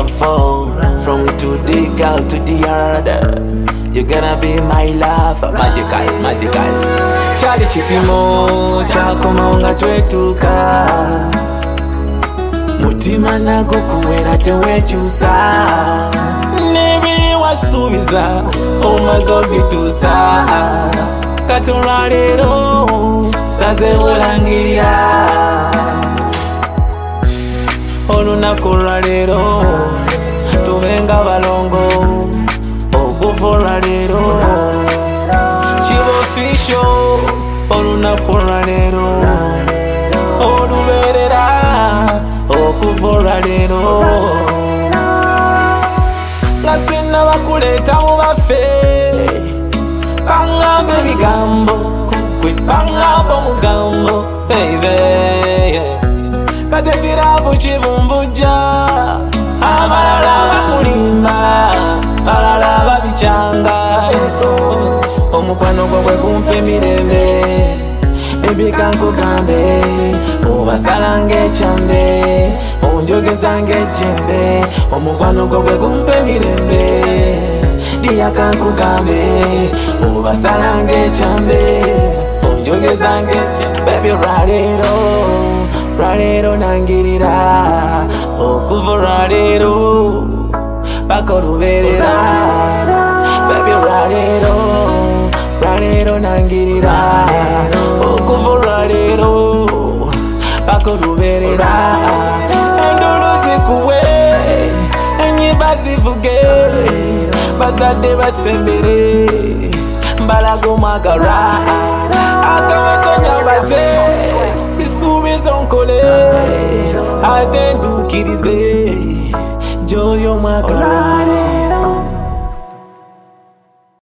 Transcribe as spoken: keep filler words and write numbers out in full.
gonna fall from to the girl to the other. You gonna be my love, magical, magical. Chali chipimo chakomonga twetuka. Mutima nago kuwera tewechusa. Nebi wasubiza omazo bitusa. Katonda lero saze olangirira. Olunaku lwa lero tubenga balongo. Okuva lero kiba official. Olunaku lwa lero olubeerera. Okuva lero nga sinna bakuleeta mu baffe baŋŋamba ebigambo kugwe baŋŋamba omugambo baby. Kati ekiraavu kibumbujja abalala bakulimba balala babikyanga. Omukwano gwo gwe gumpa emirembe ebika nkugambe obasala ng'ekyambe onjogeza ng'ejjembe. Omukwano gwo gwe gumpa emirembe liyaka nkugambe obasala ng'ekyambe onjogeza ng'ejjembe. Baby lwaleero lwaleero nangirira okuva lwaleero paka olubeerera. Baby lwaleero lwaleero nangirira okuva lwaleero paka olubeerera. Endulu zikuwe ennyimba zivuge bazadde basembere mbalaga omwagalwa akawetonya baze bisuubizo nkole ate ntuukirize gy'oyo omwagalwa.